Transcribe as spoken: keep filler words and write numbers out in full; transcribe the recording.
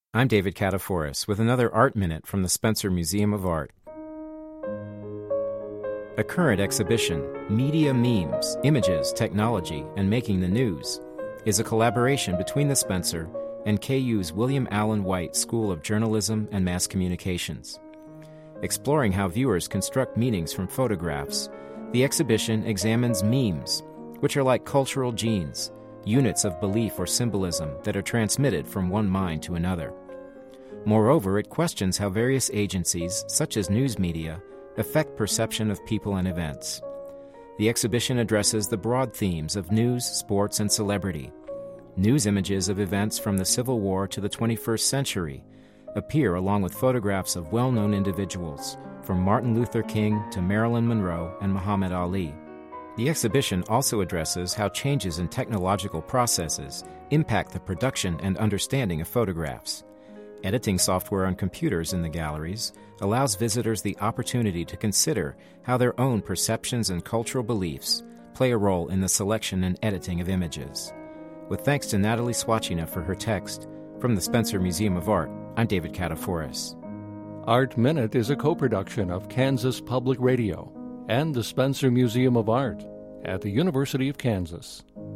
I'm David Kataforis with another Art Minute from the Spencer Museum of Art. A current exhibition, Media Memes, Images, Technology, and Making the News, is a collaboration between the Spencer and K U's William Allen White School of Journalism and Mass Communications. Exploring how viewers construct meanings from photographs, the exhibition examines memes, which are like cultural genes, units of belief or symbolism that are transmitted from one mind to another. Moreover, it questions how various agencies, such as news media, affect perception of people and events. The exhibition addresses the broad themes of news, sports, and celebrity. News images of events from the Civil War to the twenty-first century appear along with photographs of well-known individuals, from Martin Luther King to Marilyn Monroe and Muhammad Ali. The exhibition also addresses how changes in technological processes impact the production and understanding of photographs. Editing software on computers in the galleries allows visitors the opportunity to consider how their own perceptions and cultural beliefs play a role in the selection and editing of images. With thanks to Natalie Swachina for her text, from the Spencer Museum of Art, I'm David Kataforis. Art Minute is a co-production of Kansas Public Radio and the Spencer Museum of Art at the University of Kansas.